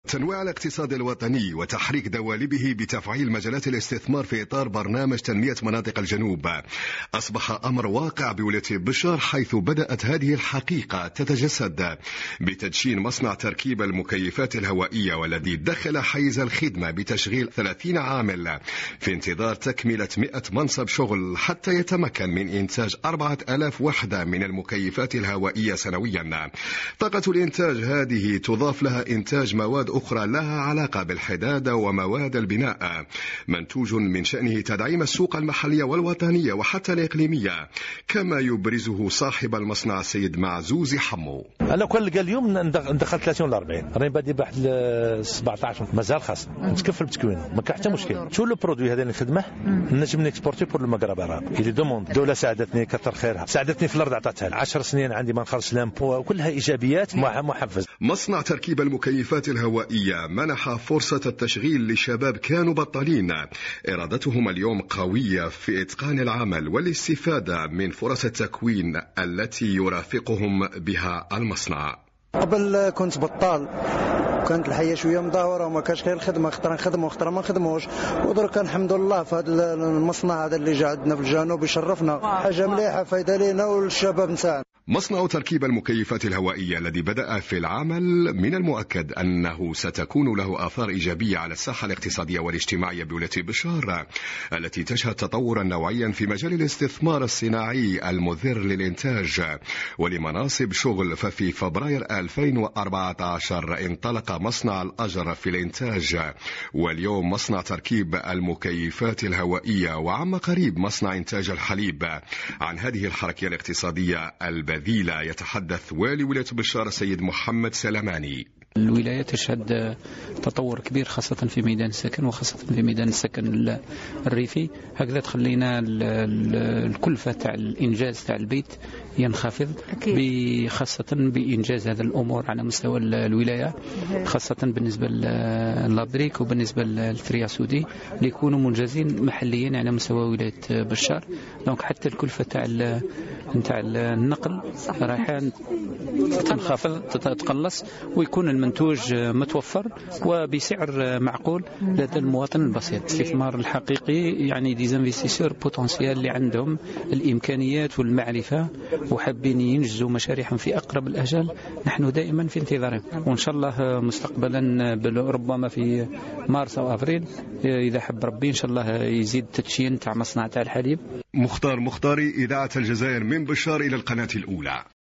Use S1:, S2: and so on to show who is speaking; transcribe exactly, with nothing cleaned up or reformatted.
S1: تنويع الاقتصاد الوطني وتحريك دوالبه بتفعيل مجالات الاستثمار في إطار برنامج تنمية مناطق الجنوب أصبح أمر واقع بولاية بشار، حيث بدأت هذه الحقيقة تتجسد بتدشين مصنع تركيب المكيفات الهوائية، والذي دخل حيز الخدمة بتشغيل ثلاثين عامل في انتظار تكملة مئة منصب شغل حتى يتمكن من إنتاج أربعة آلاف وحدة من المكيفات الهوائية سنويا. طاقة الإنتاج هذه تضاف لها إنتاج مواد أخرى لها علاقة بالحدادة ومواد البناء، منتوج من شأنه تدعيم السوق المحلية والوطنية وحتى الإقليمية، كما يبرزه صاحب المصنع السيد معزوز حمو.
S2: أنا كل قال اليوم ندخل ثلاثين ولا أربعين، راني بادي بواحد سبعطاش، مازال خاص نتكفل بتكوين، ما كاين حتى مشكل. شو لو برودوي هذا اللي نخدمه نجم نكسبورتي بور المغرب العربي. اللي دوموند الدولة ساعدتني كثر خيرها، ساعدتني في الأرض عطاتها لي عشر سنين عندي ما نخلص لامبو، وكلها إيجابيات مع محفز.
S1: مصنع تركيب المكيفات الهوائية منح فرصة التشغيل لشباب كانوا بطالين إرادتهم اليوم قوية في إتقان العمل والاستفادة من فرص التكوين التي يرافقهم بها المصنع.
S3: قبل كنت بطال، كانت الحياة شوية مدهورة وما كانش غير الخدمة، خطرة نخدموا وخطرة ما نخدموش، ودرك الحمد لله في هذا المصنع هذا اللي جا عندنا في الجنوب يشرفنا، حاجة مليحة فايدة لينا والشباب نتاعنا.
S1: مصنع تركيب المكيفات الهوائية الذي بدأ في العمل من المؤكد أنه ستكون له آثار إيجابية على الساحة الاقتصادية والاجتماعية بولاية بشار، التي تشهد تطورا نوعيا في مجال الاستثمار الصناعي المذر للإنتاج ولمناصب شغل. ففي فبراير ألفين وأربعة عشر انطلق مصنع الأجر في الإنتاج، واليوم مصنع تركيب المكيفات الهوائية، وعما قريب مصنع إنتاج الحليب. عن هذه الحركة الاقتصادية البديلة يتحدث والي ولاية بشار السيد محمد سلماني.
S4: الولاية تشهد تطور كبير خاصة في ميدان السكن، وخاصة في ميدان السكن الريفي. هكذا تخلينا الكلفة تاع الإنجاز تاع البيت ينخفض، خاصة بإنجاز هذا الأمور على مستوى الولاية، خاصة بالنسبة للابريك وبالنسبة للتريا سودي اللي يكونوا منجزين محليا على مستوى ولاية بشار. دونك حتى الكلفة تاع نتاع النقل راح تنخفض تتقلص، ويكون المنتوج متوفر وبسعر معقول لدى المواطن البسيط. الاستثمار الحقيقي يعني ديزانفستيسور بوتنسيال اللي عندهم الإمكانيات والمعرفة وحابين ينجزوا مشاريعهم في أقرب الأجل، نحن دائما في انتظارهم، وإن شاء الله مستقبلا ربما في مارس أو أفريل إذا حب ربي إن شاء الله يزيد تدشين تاع مصنع تاع الحليب.
S1: مختار مختاري، إذاعة الجزائر من بشار إلى القناة الأولى.